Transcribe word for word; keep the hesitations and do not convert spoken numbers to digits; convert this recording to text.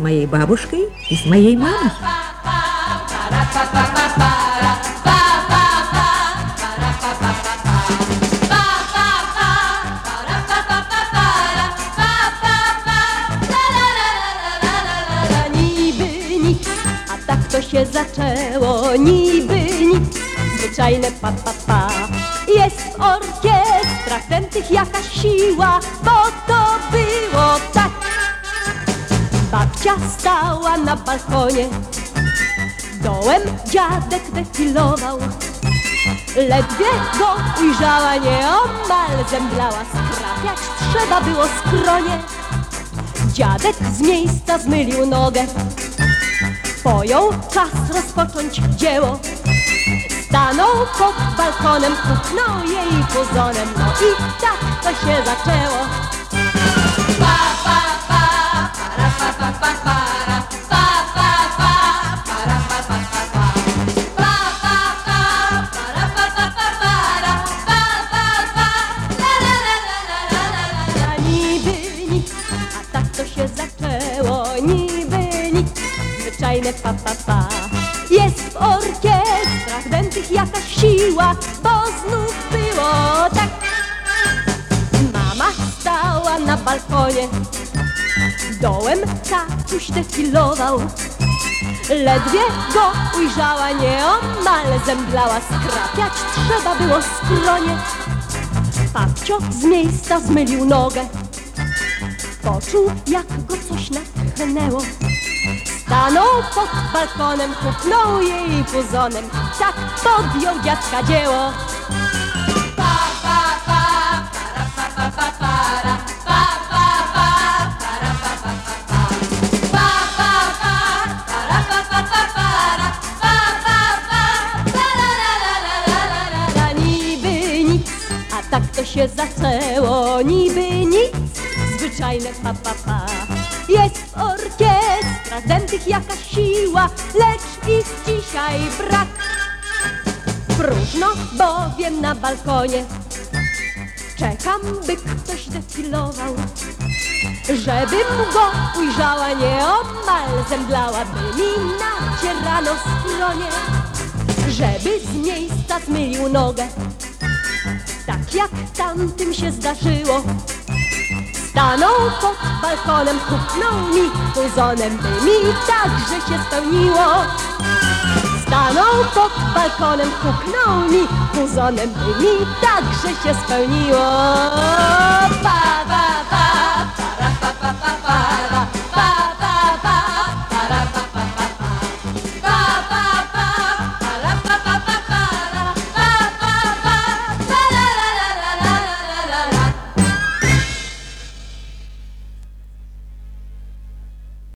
моей бабушкой и с моей мамой. Niby nic, a tak to się zaczęło. Niby nic, zwyczajne pa, pa, pa. Jest w orkiestrach tętych jakaś siła, bo to było tak. Babcia stała na balkonie, dołem dziadek defilował. Ledwie go ujrzała, nieomal zemdlała. Skrapiać trzeba było skronie. Dziadek z miejsca zmylił nogę, pojął czas rozpocząć dzieło. Stanął pod balkonem, puknął jej puzonem, no i tak to się zaczęło. Pa, pa, pa, para, pa, pa, pa, para, pa, pa, pa, para, pa, pa, pa, pa. Pa, pa, pa, para, pa, pa, pa, para, pa, pa, pa, la, la, la, la, la, la, la. Niby nic, a tak to się zaczęło. Niby nic, zwyczajne pa, pa, pa. Jest w orkiestrach dętych jakaś siła, bo znów było tak. Mama stała na balkonie, dołem tatuś defilował. Ledwie go ujrzała, nieomal zemdlała. Skrapiać trzeba było skronie. Babcio z miejsca zmylił nogę, poczuł, jak go coś natchnęło. Stanął pod balkonem, puknął jej puzonem, tak podjął dziadka dzieło. Pa, pa, pa, para, pa, pa, pa, para, pa, pa, pa, para, pa, pa, pa, pa. Pa, pa, pa, para, pa, pa, pa, para, pa, pa, pa, la, la, la, la, la, la, la, la. Niby nic, a tak to się zaczęło. Niby nic, zwyczajne pa, pa, pa. Jest w orkiestrach dętych jakaś siła, lecz ich dzisiaj brak. Próżno bowiem na balkonie, czekam, by ktoś defilował. Żebym go ujrzała, nieomal zemdlała, by mi nacierano skronie. Żeby z miejsca zmylił nogę, tak jak tamtym się zdarzyło. Stanął pod balkonem, puknął mi puzonem, by mi także się spełniło. Stanął pod balkonem, puknął mi puzonem, by mi także się spełniło. Pa